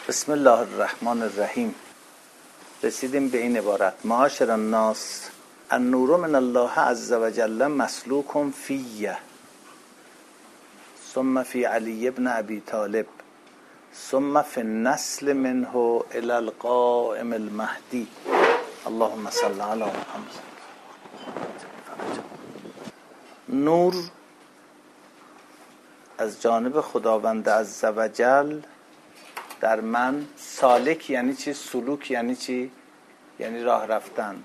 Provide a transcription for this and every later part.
بسم الله الرحمن الرحیم. رسیدیم به این عبارت: معاشر الناس النور من الله عز وجل مسلوک فیه ثم فی علی بن ابی طالب ثم فی النسل منه الی القائم المهدی. اللهم صل علی محمد. نور از جانب خداوند عز وجل در من. سالک یعنی چی؟ سلوک یعنی چی؟ یعنی راه رفتن،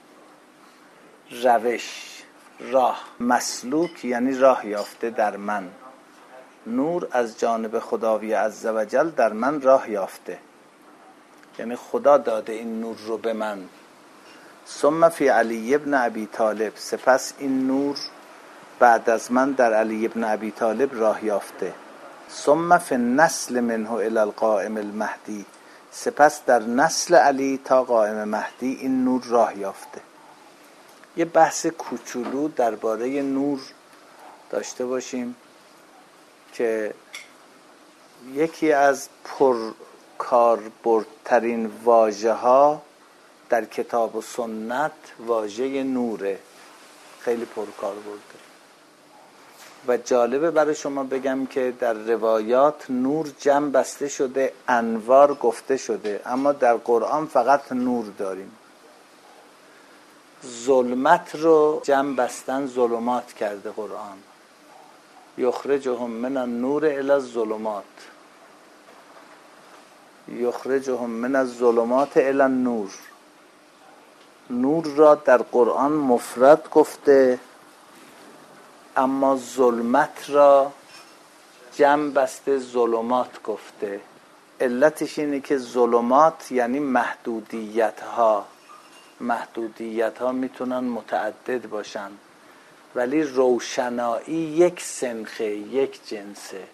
روش، راه. مسلوک یعنی راه یافته در من. نور از جانب خداوی عز وجل در من راه یافته، یعنی خدا داده این نور رو به من. ثم فی علی بن ابی طالب، سپس این نور بعد از من در علی بن ابی طالب راه یافته. ثم فی النسل منه الی القائم المهدی، سپس در نسل علی تا قائم مهدی این نور راه یافته. یه بحث کوچولو درباره نور داشته باشیم که یکی از پرکاربردترین واژه ها در کتاب و سنت واژه نوره. خیلی پرکاربرده و جالبه برای شما بگم که در روایات نور جمع بسته شده، انوار گفته شده، اما در قرآن فقط نور داریم. ظلمت رو جمع بستن ظلمات کرده قرآن. یخرجهم من النور الی الظلمات، یخرجهم من الظلمات الی النور. نور را در قرآن مفرد گفته، اما ظلمت را جمع بسته ظلمات گفته. علتش اینه که ظلمات یعنی محدودیت ها. محدودیت ها میتونن متعدد باشن، ولی روشنایی یک سنخه، یک جنسه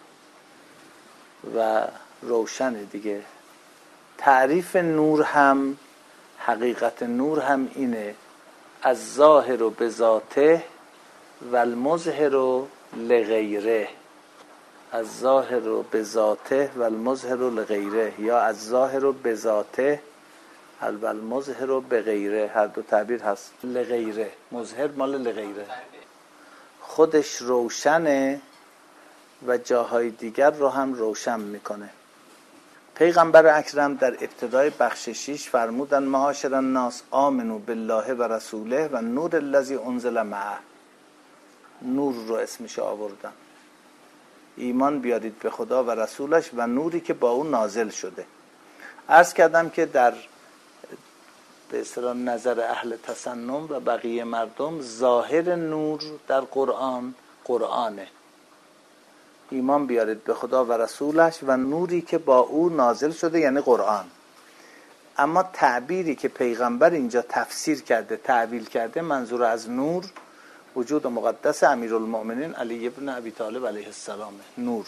و روشن دیگه. تعریف نور هم، حقیقت نور هم اینه: از ظاهر و بذاته و المظهر لغیره. از ظاهر و بذاته و المظهر لغیره، یا از ظاهر و بذاته و المظهر بغیره. هر دو تعبیر هست. لغیره، مظهر مال لغیره. خودش روشنه و جاهای دیگر رو هم روشن میکنه. پیغمبر اکرم در ابتدای بخش 6 فرمودن: معاشر الناس آمنوا بالله و رسوله و نور الذی انزل معه. نور رو اسمش آوردن. ایمان بیارید به خدا و رسولش و نوری که با اون نازل شده. عرض کردم که در به اصطلاح نظر اهل تسنن و بقیه مردم ظاهر نور در قرآن، قرآنه. ایمان بیارید به خدا و رسولش و نوری که با او نازل شده، یعنی قرآن. اما تعبیری که پیغمبر اینجا تفسیر کرده، تعبیل کرده، منظور از نور وجود مقدس امیرالمؤمنین علی بن ابی طالب علیه السلام. نور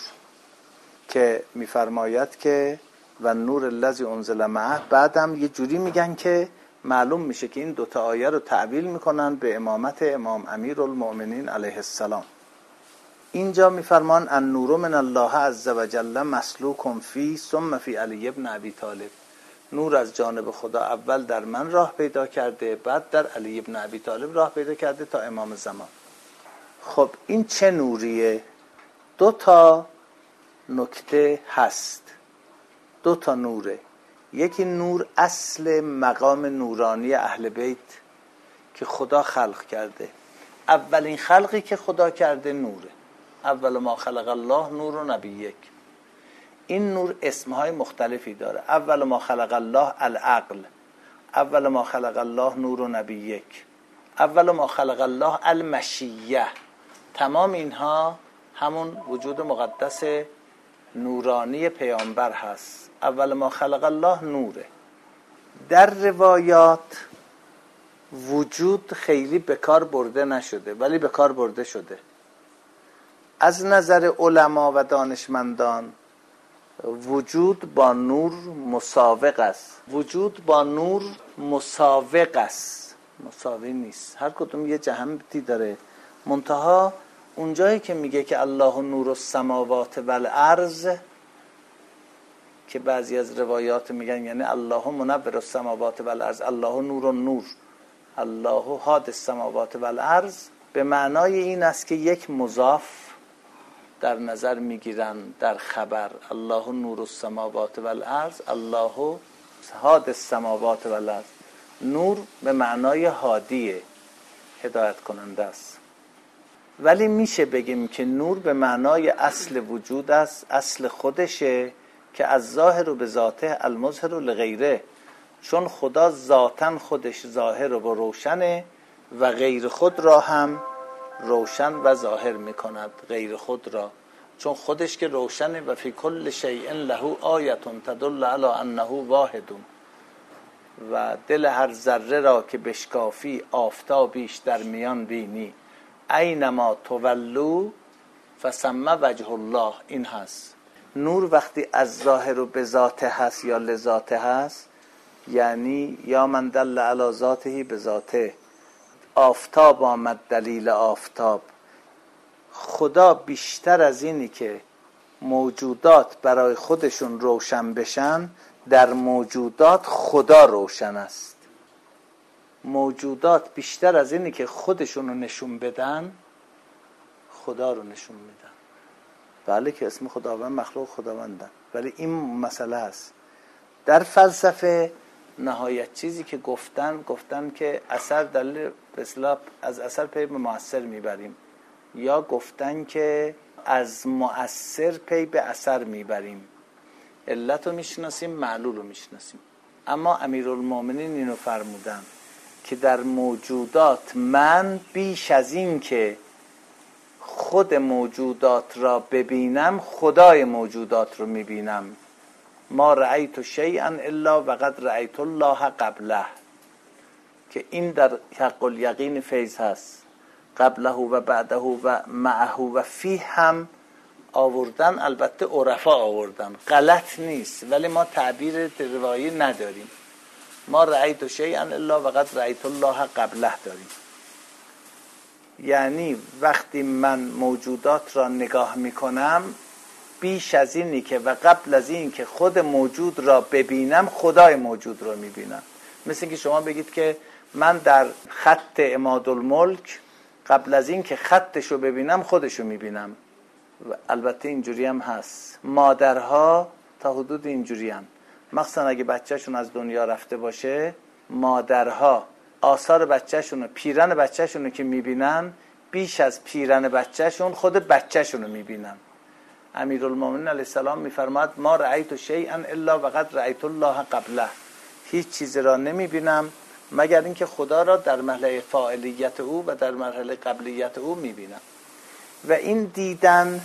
که میفرماید که و نور الذی انزل معه، بعدم یه جوری میگن که معلوم میشه که این دوتا آیه رو تعبیل میکنن به امامت امام امیرالمؤمنین علیه السلام. اینجا میفرمان النور من الله عز وجل مسلوک فی ثم فی علی بن ابی طالب. نور از جانب خدا اول در من راه پیدا کرده، بعد در علی بن ابی طالب راه پیدا کرده تا امام زمان. خب این چه نوریه؟ دو تا نکته هست، دو تا نوره. یکی نور اصل مقام نورانی اهل بیت که خدا خلق کرده. اولین خلقی که خدا کرده نوره. اول ما خلق الله نور و نبی یک. این نور اسمهای مختلفی داره. اول ما خلق الله العقل، اول ما خلق الله نور و نبی یک، اول ما خلق الله المشیه. تمام اینها همون وجود مقدس نورانی پیامبر هست. اول ما خلق الله نوره. در روایات وجود خیلی بکار برده نشده، ولی بکار برده شده. از نظر علما و دانشمندان وجود با نور مساوق است. وجود با نور مساوق است، مساوی نیست. هر کدوم یه جهتی داره. منتها اونجایی که میگه که الله نور السماوات والارض، که بعضی از روایات میگن یعنی الله منور السماوات و الارض، الله نور النور، الله هاد السماوات و الارض، به معنای این است که یک مضاف در نظر میگیرن در خبر، الله نور السماوات و الارض، الله هاد السماوات و الارض. نور به معنای هادیه، هدایت کننده است. ولی میشه بگیم که نور به معنای اصل وجود است، اصل خودشه که از ظاهر و به ذاته المظهر لغیره، چون خدا ذاتاً خودش ظاهر و روشنه و غیر خود را هم روشن و ظاهر میکند. غیر خود را چون خودش که روشنه و فی کل شیء له آیه تدل علی انه واحد، و دل هر ذره را که بشکافی آفتابیش در میان بینی، اینما تولوا فثم وجه الله. این هست نور. وقتی از ظاهر و به ذاته هست یا لذاته هست، یعنی یا من دل علی ذاته به ذاته، آفتاب آمد دلیل آفتاب. خدا بیشتر از اینی که موجودات برای خودشون روشن بشن، در موجودات خدا روشن است. موجودات بیشتر از اینی که خودشون رو نشون بدن، خدا رو نشون میدن. بله که اسم خداوند مخلوق خداوندن، ولی این مسئله است. در فلسفه نهایت چیزی که گفتن که اثر دلیل به اصطلاح از اثر پی به مؤثر میبریم، یا گفتن که از مؤثر پی به اثر میبریم. علت رو میشناسیم، معلول رو میشناسیم. اما امیرالمومنین اینو فرمودن که در موجودات من بیش از این که خود موجودات را ببینم، خدای موجودات رو میبینم. ما رأیت شیئا الا وقد رأیت الله قبله، که این در حق الیقین فیض هست. قبله و بعده و معه و فیه هم آوردن، البته عرفا آوردن، غلط نیست، ولی ما تعبیر روایی نداریم. ما رأیت شیئا الا وقد رأیت الله قبله داریم. یعنی وقتی من موجودات را نگاه میکنم، بیش از اینی که و قبل از این که خود موجود را ببینم، خدای موجود را میبینم. مثل اینکه شما بگید که من در خط عمادالملک قبل از این که خطشو ببینم خودشو میبینم. و البته اینجوری هم هست. مادرها تا حدود اینجوری هم، مخصوصا اگه بچهشون از دنیا رفته باشه، مادرها آثار بچهشون و پیرن بچهشون رو که میبینن، بیش از پیرن بچهشون خود بچهشون رو میبینن. امیرالمومنین علیه السلام میفرماد ما رأیت شیئا الا وقد رأیت الله قبله. هیچ چیز را نمیبینم مگر اینکه خدا را در مرحله فاعلیت او و در مرحله قبلیت او میبینم. و این دیدن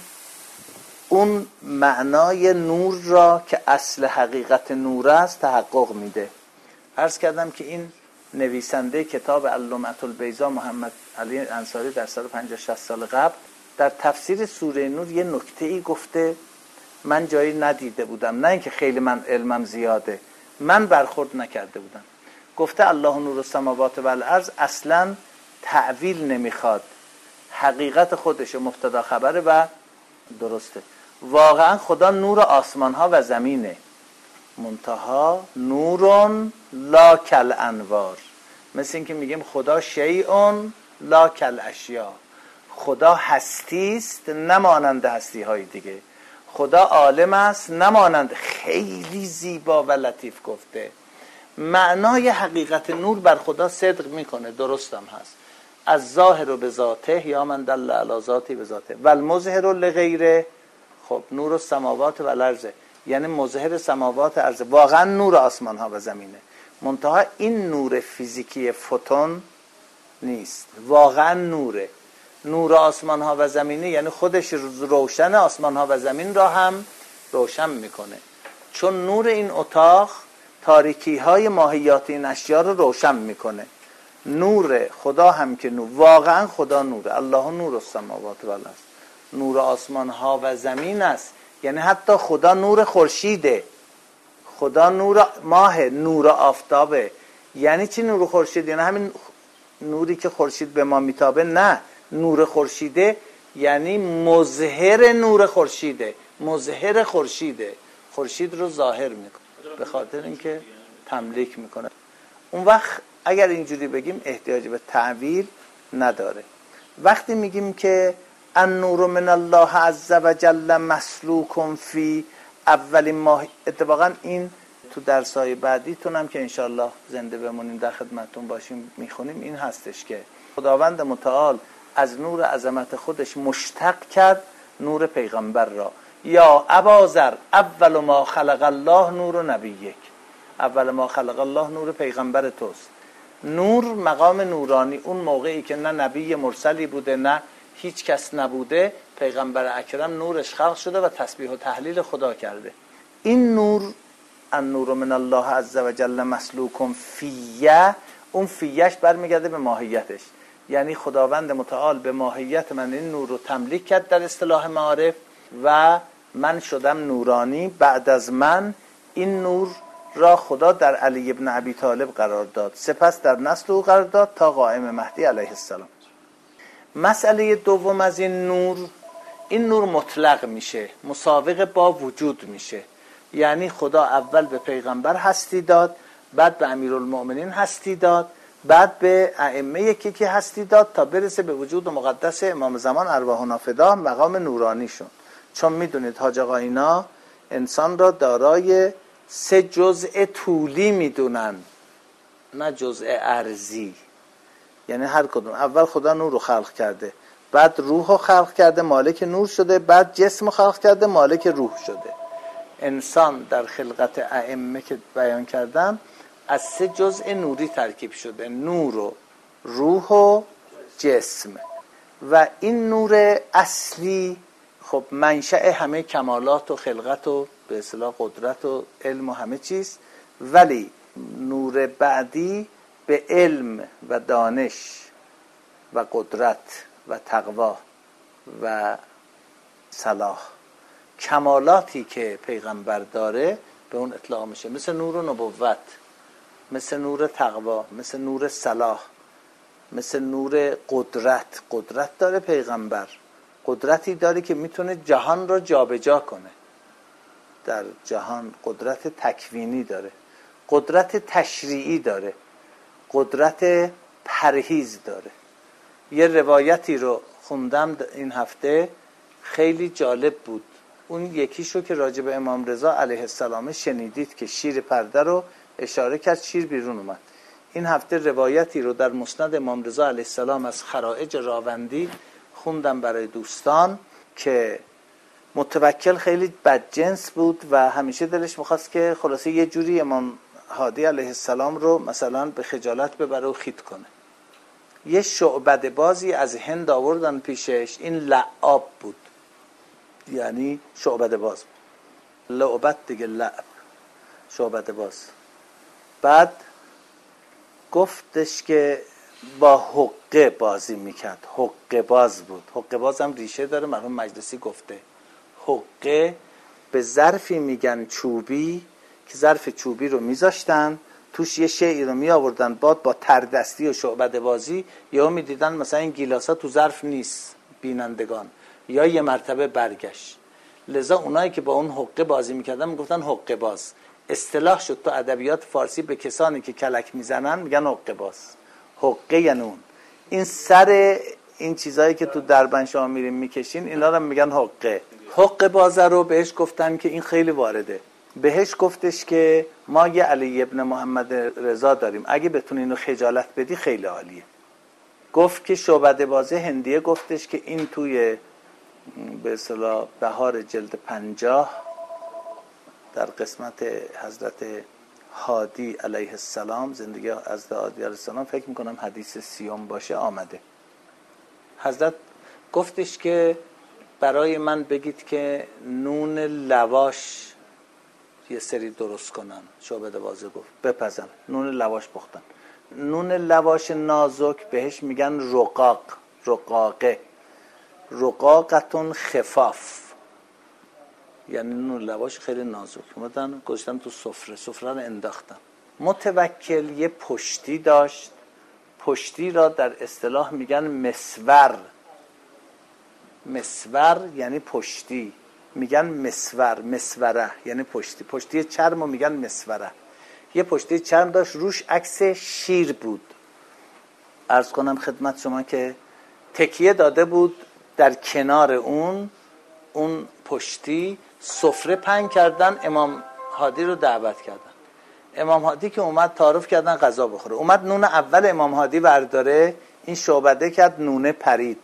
اون معنای نور را که اصل حقیقت نور است تحقق میده. عرض کردم که این نویسنده کتاب اللمعة البیضاء محمد علی انصاری در 150-60 سال قبل در تفسیر سوره نور یه نکته‌ای گفته، من جایی ندیده بودم، نه اینکه خیلی من علمم زیاده، من برخورد نکرده بودم. گفته الله نور السماوات و الارض اصلا تعویل نمیخواد، حقیقت خودش مبتدا خبره و درسته. واقعا خدا نور آسمان ها و زمینه، منتها نورون لا کل انوار. مثل این که میگیم خدا شیئون لا کل اشیا، خدا هستی است نمانند هستی های دیگه، خدا عالم است نمانند. خیلی زیبا و لطیف گفته. معنای حقیقت نور بر خدا صدق میکنه، درستم هست. از ظاهر و به ذاته یا من دل علی ذاتی به ذاته و المظهر لغیره. خب نور السماوات و الارض یعنی مظهر سماوات ارض، واقعا نور آسمان ها و زمینه. منتها این نور فیزیکی فوتون نیست، واقعا نوره. نور آسمان ها و زمینه یعنی خودش روشن آسمان ها و زمین را هم روشن میکنه، چون نور این اتاق تاریکی های ماهیات این اشیا رو روشن میکنه. نور خدا هم که نور، واقعا خدا نوره. الله نور السماوات و الارض، نور آسمان ها و زمین است. یعنی حتی خدا نور خورشیده، خدا نور ماه، نور آفتابه. یعنی چی نور خورشید؟ یعنی همین نوری که خورشید به ما میتابه؟ نه، نور خورشیده یعنی مظهر نور خورشیده، مظهر خورشیده. خورشید رو ظاهر میکنه، به خاطر اینکه تملیک میکنه. اون وقت اگر اینجوری بگیم احتیاج به تعویل نداره. وقتی میگیم که النور من الله عز و جل مسلوک فی اولین ماه، اتفاقا این تو درسای بعدیتون هم که انشالله زنده بمونیم در خدمتون باشیم میخونیم، این هستش که خداوند متعال از نور عظمت خودش مشتق کرد نور پیغمبر را. یا ابازر اول ما خلق الله نور نبیک، اول ما خلق الله نور پیغمبر توست. نور مقام نورانی، اون موقعی که نه نبی مرسلی بوده نه هیچ کس نبوده، پیغمبر اکرم نورش خلق شده و تسبیح و تهلیل خدا کرده. این نور النور من الله عز و جل مسلوک فیه، اون فیهش برمیگرده به ماهیتش، یعنی خداوند متعال به ماهیت من این نور رو تملیک کرد در اصطلاح معارف و من شدم نورانی. بعد از من این نور را خدا در علی ابن ابی طالب قرار داد، سپس در نسل او قرار داد تا قائم مهدی علیه السلام. مسئله دوم از این نور، این نور مطلق میشه، مساوق با وجود میشه، یعنی خدا اول به پیغمبر هستی داد، بعد به امیرالمؤمنین هستی داد، بعد به ائمه یکی هستی داد تا برسه به وجود مقدس امام زمان ارواحنا فدا، مقام نورانی شد. چون میدونید حاج آقا اینا انسان را دارای 3 جزء طولی میدونن، نه جزء ارضی. یعنی هر کدوم، اول خدا نور رو خلق کرده، بعد روح رو خلق کرده مالک نور شده، بعد جسم رو خلق کرده مالک روح شده. انسان در خلقت ائمه که بیان کردم از 3 جزء نوری ترکیب شده، نور و روح و جسم. و این نور اصلی خب منشأ همه کمالات و خلقت و به اصطلاح قدرت و علم و همه چیز، ولی نور بعدی به علم و دانش و قدرت و تقوا و صلاح، کمالاتی که پیغمبر داره به اون اطلاق میشه، مثل نور نبوت، مثل نور تقوا، مثل نور صلاح، مثل نور قدرت. قدرت داره پیغمبر، قدرتی داره که میتونه جهان را جابجا کنه در جهان، قدرت تکوینی داره، قدرت تشریعی داره، قدرت پرهیز داره. یه روایتی رو خوندم این هفته خیلی جالب بود. اون یکیشو که راجع به امام رضا علیه السلام شنیدید که شیر پرده رو اشاره کرد، شیر بیرون اومد. این هفته روایتی رو در مسند امام رضا علیه السلام از خرائج راوندی خوندم برای دوستان که متوکل خیلی بدجنس بود و همیشه دلش میخواست که خلاصه یه جوری امام هادی علیه السلام رو مثلا به خجالت ببره و خیت کنه. یه شعبده بازی از هند آوردن پیشش، این لعاب بود، یعنی شعبده باز، لعبت دیگه، لعب، شعبده باز. بعد گفتش که با حقه بازی میکرد، حقه باز بود. حقه باز هم ریشه داره، مرحوم مجلسی گفته حقه به ظرفی میگن چوبی که ظرف چوبی رو میذاشتن توش یه شیئی رو می آوردن، بعد با تردستی و شعبده بازی یا می دیدن مثلا این گیلاسا تو ظرف نیست بینندگان، یا یه مرتبه برگشت. لذا اونایی که با اون حقه بازی میکردن میگفتن حقه باز. اصطلاح شد تو ادبیات فارسی به کسانی که کلک میزنن میگن حقه باز. حقه یعنی اون این سر این چیزایی که تو دربند شما میرین میکشین، اینا رو میگن حقه. حقه باز رو بهش گفتن که این خیلی وارده. بهش گفتش که ما یه علی ابن محمد رضا داریم، اگه بتونی اینو خجالت بدی خیلی عالیه. گفت که شعبده بازه هندیه گفتش که این توی به اصطلاح بهار جلد 50 در قسمت حضرت هادی علیه السلام، زندگی حضرت هادی علیه السلام، فکر میکنم حدیث 30 باشه، آمده. حضرت گفتش که برای من بگید که نون لواش یه سری درست کنن. شعبده بازه گفت بپزن، نون لواش پختن. نون لواش نازک بهش میگن رقاق، رقاقه، رقاقتون خفاف، یعنی نون لواش خیلی نازک. اومدن گذاشتن تو سفره رو انداختن. متوکل یه پشتی داشت، پشتی را در اصطلاح میگن مسور. مسور یعنی پشتی، میگن مسوره یعنی پشتی چرم رو میگن مسوره. یه پشتی چرم داشت روش عکس شیر بود. عرض کنم خدمت شما که تکیه داده بود در کنار اون پشتی سفره پهن کردن، امام هادی رو دعوت کردن. امام هادی که اومد تعارف کردن غذا بخوره، اومد نون اول امام هادی برداره، این شعبده کرد نونه پرید.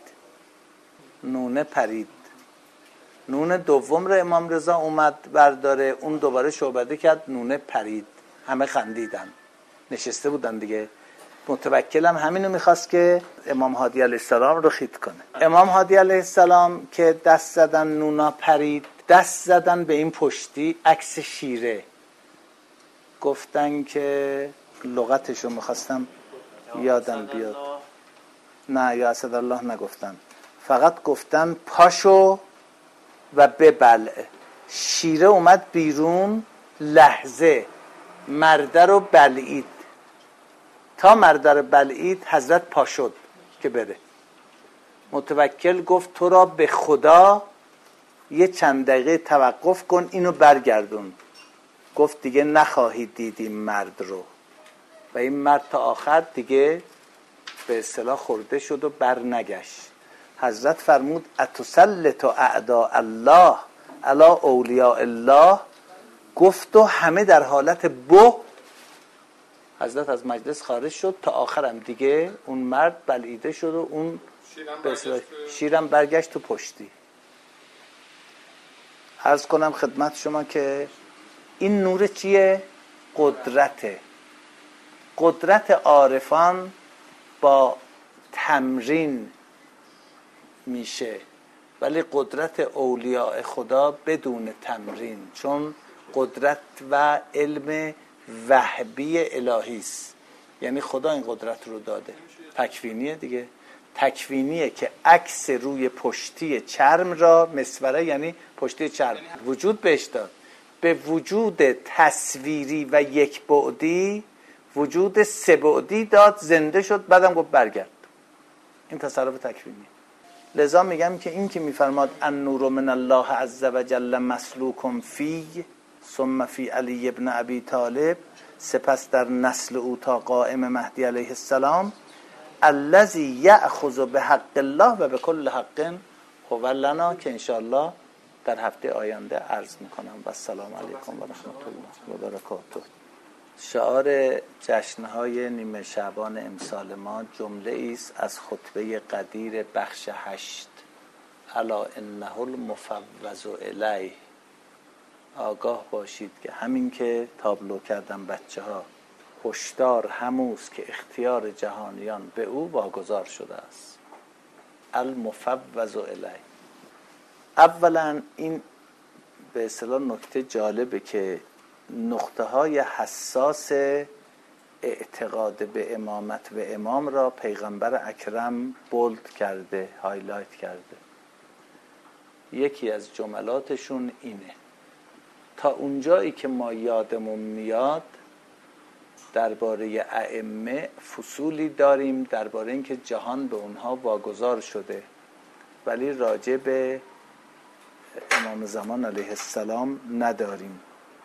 نون دوم رو امام رضا اومد برداره، اون دوباره شعبده کرد، نونه پرید. همه خندیدن، نشسته بودن دیگه. متوکلم همینو میخواست که امام هادی علیه السلام رو خیط کنه. امام هادی علیه السلام که دست زدن نونا پرید، دست زدن به این پشتی عکس شیره. گفتن که لغتشو میخواستم یادم بیاد، نه یا اسدالله نگفتن، فقط گفتن پاشو و ببلع. شیره اومد بیرون، لحظه مرده رو بلعید. تا مرده رو بلعید حضرت پا شد که بره. متوکل گفت تو را به خدا یه چند دقیقه توقف کن، اینو برگردون. گفت دیگه نخواهی دید این مرد رو. و این مرد تا آخر دیگه به اصطلاح خورده شد و بر نگشت. حضرت فرمود اتسلط اعداء الله علی اولیاء الله. گفت و همه در حالت حضرت از مجلس خارج شد. تا آخرم دیگه اون مرد بلعیده شد و اون شیرم برگشت تو پشتی. عرض کنم خدمت شما که این نور چیه؟ قدرت عارفان با تمرین میشه، ولی قدرت اولیاء خدا بدون تمرین، چون قدرت و علم وهبی الهی است. یعنی خدا این قدرت رو داده. تکوینیه دیگه، تکوینیه که عکس روی پشتی چرم را، مسوره یعنی پشتی چرم، وجود بهش داد. به وجود تصویری و یک بعدی وجود سه بعدی داد، زنده شد، بعدم گفت برگرد. این تصرف تکوینی. لذا میگم که این که میفرماد النور من الله عز وجل مسلوک فی ثم فی علی ابن ابی طالب، سپس در نسل او تا قائم مهدی علیه السلام، الذی یأخذ بحق الله و بكل حق هو لنا، که انشاءالله در هفته آینده عرض میکنم. و السلام علیکم و رحمت الله و برکاته. شعار جشنهای نیمه شعبان امسال ما جمله است از خطبه قدیر بخش 8: الا انه المفوض الیه. آگاه باشید که همین که تابلو کردن بچه ها، هشدار هموست که اختیار جهانیان به او واگذار شده است. المفوض الیه. اولا این به اصطلاح نکته جالبه که نقطه های حساس اعتقاد به امامت و امام را پیغمبر اکرم بولد کرده، هایلایت کرده. یکی از جملاتشون اینه: تا اونجایی که ما یادمون میاد درباره ائمه فصولی داریم درباره اینکه جهان به اونها واگذار شده، ولی راجع به امام زمان علیه السلام نداریم.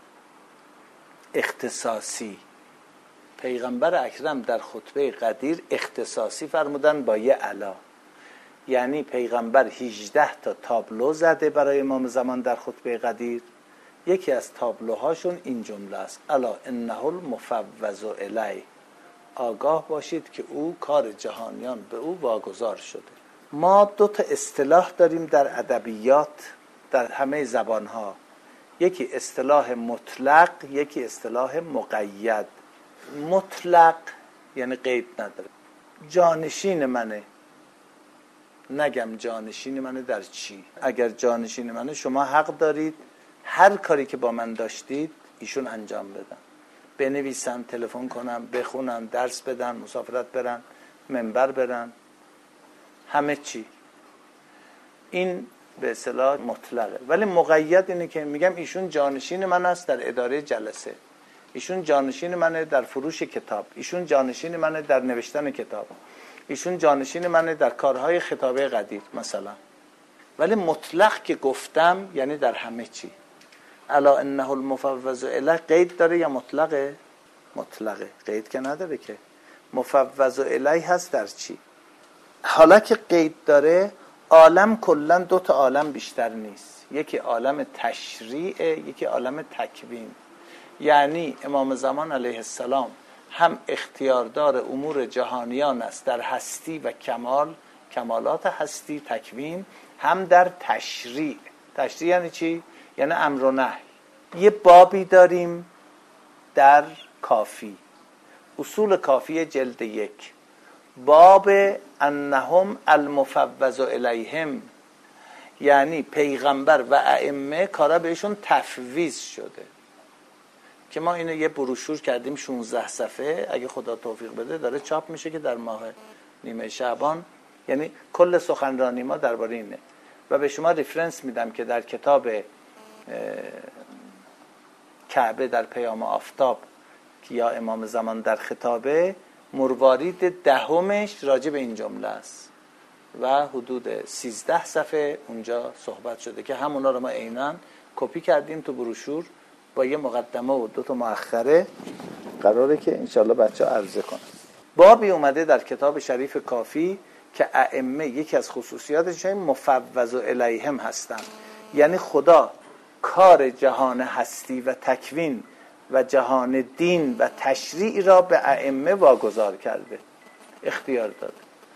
اختصاصی پیغمبر اکرم در خطبه قدیر اختصاصی فرمودن با یه الا، یعنی پیغمبر 18 تا تابلو زده برای امام زمان در خطبه قدیر. یکی از تابلوهاشون این جمله است: الا انه المفوض الیه. آگاه باشید که او کار جهانیان به او واگذار شده. ما 2 تا اصطلاح داریم در ادبیات در همه زبانها، یکی اصطلاح مطلق، یکی اصطلاح مقید. مطلق یعنی قید نداره. جانشین منه، نگم جانشین منه در چی. اگر جانشین منه شما حق دارید هر کاری که با من داشتید ایشون انجام بدن، بنویسن، تلفن کنن، بخونن، درس بدن، مسافرت برن، منبر برن، همه چی. این به اصطلاح مطلقه. ولی مقید اینه که میگم ایشون جانشین من است در اداره جلسه، ایشون جانشین منه در فروش کتاب، ایشون جانشین منه در نوشتن کتاب، ایشون جانشین منه در کارهای خطابه قدیر مثلا. ولی مطلق که گفتم یعنی در همه چی. الا انه المفوض الیه قید داره یا مطلقه؟ مطلقه، قید که نداره که. مفوض الیه هست در چی؟ حالا که قید داره، عالم کلا دو تا عالم بیشتر نیست، یکی عالم تشریع، یکی عالم تکوین. یعنی امام زمان علیه السلام هم اختیاردار امور جهانیان است در هستی و کمالات هستی تکوین، هم در تشریع. تشریع یعنی چی؟ یعنی امر و نهی. یه بابی داریم در کافی، اصول کافی جلد 1، باب انهم المفوض الیهم، یعنی پیغمبر و ائمه کارا بهشون تفویض شده، که ما اینو یه بروشور کردیم 16 صفحه، اگه خدا توفیق بده داره چاپ میشه که در ماه نیمه شعبان، یعنی کل سخنرانی ما درباره اینه. و به شما ریفرنس میدم که در کتاب کعبه در پیام آفتاب که یا امام زمان در خطابه، مروارید 10 راجع به این جمله است و حدود 13 صفحه اونجا صحبت شده که همونا رو ما عیناً کپی کردیم تو بروشور با یه مقدمه و 2 تا مؤخره، قراره که انشالله بچه‌ها عرضه کنن. بابی اومده در کتاب شریف کافی که ائمه یکی از خصوصیاتش این مفوض الیهم هستن، یعنی خدا کار جهان هستی و تکوین و جهان دین و تشریع را به ائمه واگذار کرده، اختیار داده.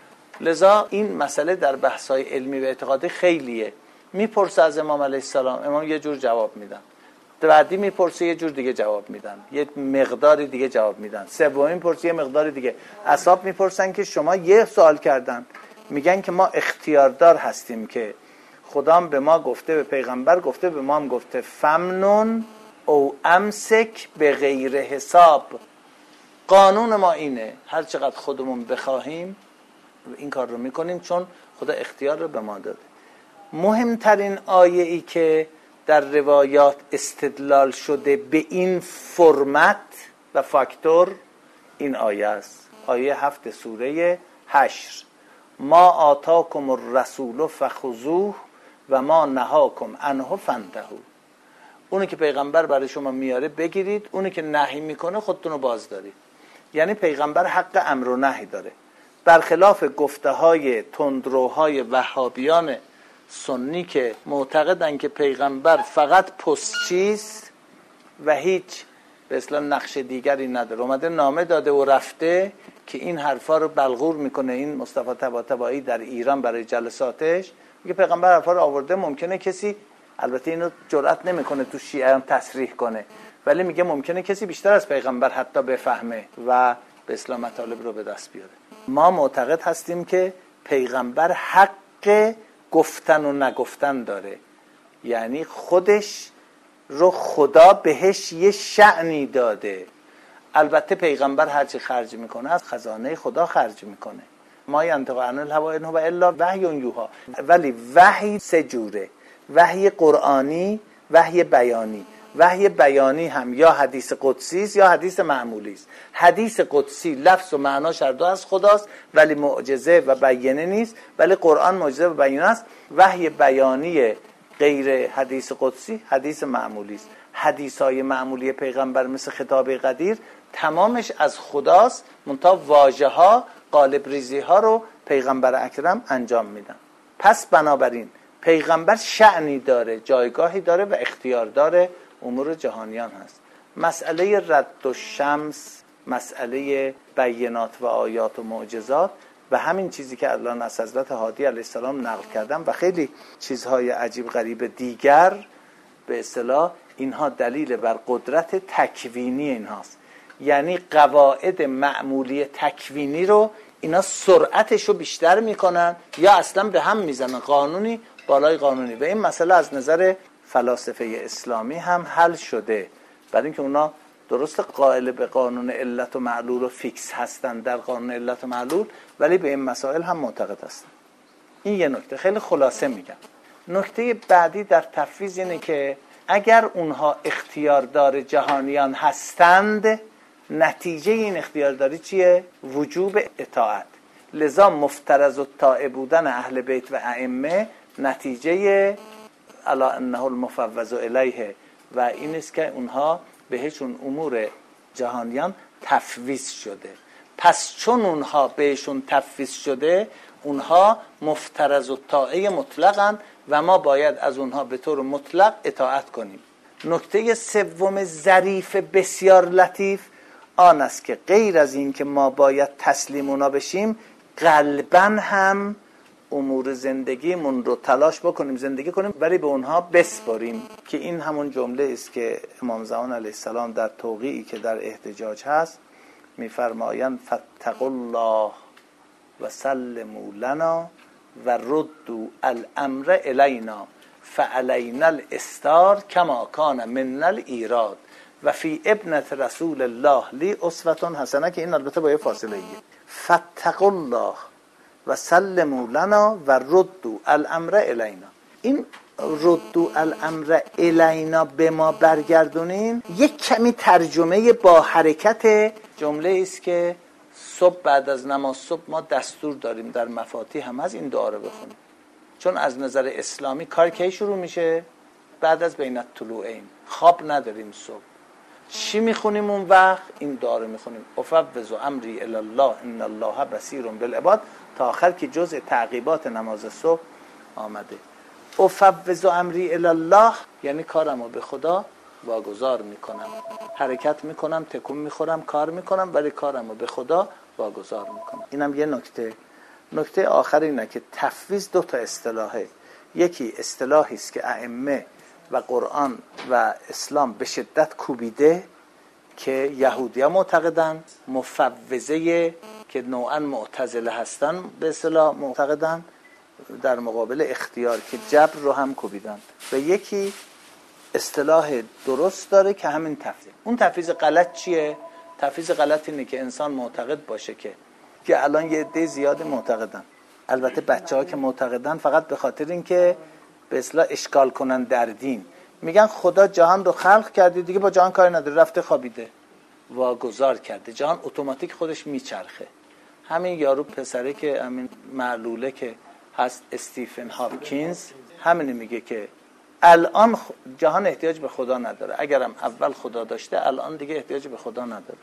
لذا این مسئله در بحث‌های علمی و اعتقادی خیلیه. میپرسه از امام علیه السلام، امام یه جور جواب میدن، بعدی میپرسه یه جور دیگه جواب میدن، یه مقداری دیگه جواب میدن، سومین پرسه یه مقداری دیگه. اصحاب میپرسن که شما یه سوال کردن، میگن که ما اختیاردار هستیم که خدا به ما گفته، به پیغمبر گفته، به ما هم گفته فمنون او امسک به غیر حساب. قانون ما اینه هر چقدر خودمون بخواهیم این کار رو میکنیم، چون خدا اختیار رو به ما داده. مهمترین آیه ای که در روایات استدلال شده به این فرمت و فاکتور این آیه است، آیه 7 سوره حشر: ما آتاکم الرسول فخذوه و ما نهاکم عنه فانتهوا. اونی که پیغمبر برای شما میاره بگیرید، اونی که نهی میکنه خودتون رو باز دارید. یعنی پیغمبر حق امر و نهی داره، برخلاف گفته های تندروهای وهابیان سنی که معتقدن که پیغمبر فقط پستچیست و هیچ به اصطلاح نقش دیگری نداره، اومده نامه داده و رفته، که این حرفا رو بلغور میکنه این مصطفی طباطبایی در ایران برای جلساتش، میگه پیغمبر حرفا رو آورده. ممکنه کسی، البته اینو جرئت نمیکنه تو شیعه هم تصریح کنه، ولی میگه ممکنه کسی بیشتر از پیغمبر حتی بفهمه و به اصطلاح مطالب رو به دست بیاره. ما معتقد هستیم که پیغمبر حق گفتن و نگفتن داره، یعنی خودش رو خدا بهش یه شأنی داده. البته پیغمبر هرچی خرج میکنه از خزانه خدا خرج میکنه، ما ینطق عن الهوی ان هو الا وحی یوحی. ولی وحی 3 جوره: وحی قرآنی، وحی بیانی. وحی بیانی هم یا حدیث قدسی است یا حدیث معمولی است. حدیث قدسی لفظ و معناش هر دو از خداست ولی معجزه و بیانه نیست، ولی قرآن معجزه و بیانه است. وحی بیانی غیر حدیث قدسی حدیث معمولی است. حدیث‌های معمولی پیغمبر مثل خطاب قدیر تمامش از خداست، منتها واژه‌ها، قالب ریزی‌ها رو پیغمبر اکرم انجام میدن. پس بنابراین پیغمبر شأنی داره، جایگاهی داره و اختیار داره، امور جهانیان هست. مسئله رد و شمس، مسئله بینات و آیات و معجزات و همین چیزی که الان از حضرت هادی علیه السلام نقل کردم و خیلی چیزهای عجیب غریب دیگر، به اصطلاح اینها دلیل بر قدرت تکوینی اینهاست. یعنی قواعد معمولی تکوینی رو اینا سرعتش رو بیشتر میکنن یا اصلا به هم میزنن، قانونی بالای قانونی. و این مسئله از نظر فلاسفه اسلامی هم حل شده، برای اینکه اونا درست قائل به قانون علت و معلول و فیکس هستن در قانون علت و معلول، ولی به این مسائل هم معتقد هستن. این یه نکته، خیلی خلاصه میگم. نکته بعدی در تفویض اینه که اگر اونها اختیاردار جهانیان هستند، نتیجه این اختیارداری چیه؟ وجوب اطاعت. لذا مفترض الطاعه بودن اهل بیت و ائمه نتیجه الا انه المفوض الیه و این است که اونها بهشون امور جهانیان تفویض شده. پس چون اونها بهشون تفویض شده، اونها مفترض الطاعه مطلقاً و ما باید از اونها به طور مطلق اطاعت کنیم. نکته سوم ظریف بسیار لطیف آن است که غیر از این که ما باید تسلیم اونا بشیم، قلباً هم امور زندگیمون رو تلاش بکنیم زندگی کنیم ولی به اونها بسپاریم، که این همون جمله است که امام زمان علیه السلام در توقیعی که در احتجاج هست میفرمایند فاتقوا الله و سلموا لنا و ردوا الامر الینا فعلینا الاستار کما کان من الایراد و فی ابنة رسول الله لی اسوة حسنه، که این البته با یه فاصله ایه. فاتقوا الله و سلموا لنا و ردوا الامر الینا، این ردوا الامر الینا به ما برگردونین یک کمی ترجمه با حرکت جمله است که صبح بعد از نماز صبح ما دستور داریم در مفاتیح هم از این دعا رو بخونیم، چون از نظر اسلامی کار کی شروع میشه؟ بعد از بین الطلوعین. خواب نداریم صبح، چی میخونیم اون وقت؟ این دعا رو میخونیم افوض امری الی الله ان الله بصیر بالعباد تا آخر که جزء تعقیبات نماز صبح آمده. افوض امری الی الله یعنی کارمو به خدا واگذار میکنم، حرکت میکنم، تکون میخورم، کار میکنم ولی کارمو به خدا واگذار میکنم. اینم یه نکته آخر اینه که تفویض دو تا اصطلاحه. یکی اصطلاحی است که ائمه و قرآن و اسلام به شدت کوبیده که یهودی‌ها معتقدن، مفوضه که نوعا معتزله هستن به اصطلاح معتقدن، در مقابل اختیار که جبر رو هم کوبیدن. و یکی اصطلاح درست داره که همین تفویض. اون تفویض غلط چیه؟ تفویض غلط اینه که انسان معتقد باشه که الان یه عده زیاد معتقدن، البته بچه‌ها که معتقدن فقط به خاطر اینکه به اصطلاح اشکال کنن در دین، میگن خدا جهان رو خلق کرده دیگه با جهان کاری نداره، رفته خوابیده واگذار کرده، جهان اتوماتیک خودش میچرخه. همین یارو پسره که همین معلوله که هست استیفن هاپکینز همین میگه که الان جهان احتیاج به خدا نداره، اگرم اول خدا داشته الان دیگه احتیاج به خدا نداره.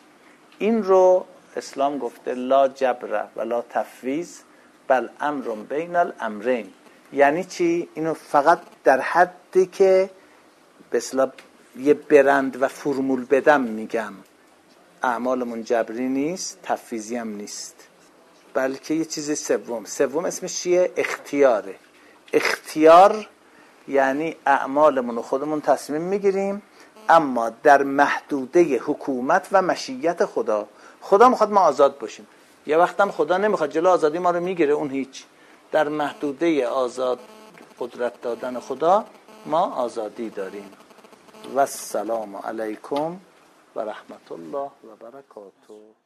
این رو اسلام گفته لا جبر ولا تفویض بل امر بین الامرین. یعنی چی؟ اینو فقط در حدی که به اصطلاح یه برند و فرمول بدم میگم، اعمالمون جبری نیست، تفویضی هم نیست، بلکه یه چیز سوم اسمش چیه؟ اختیاره. اختیار یعنی اعمالمون رو خودمون تصمیم میگیریم اما در محدوده حکومت و مشیت خدا. خدا میخواد ما آزاد باشیم، یه وقتم خدا نمیخواد، جلو آزادی ما رو میگیره، اون هیچ. در محدوده آزاد قدرت دادن خدا ما آزادی داریم. و السلام علیکم و رحمت الله و برکاته.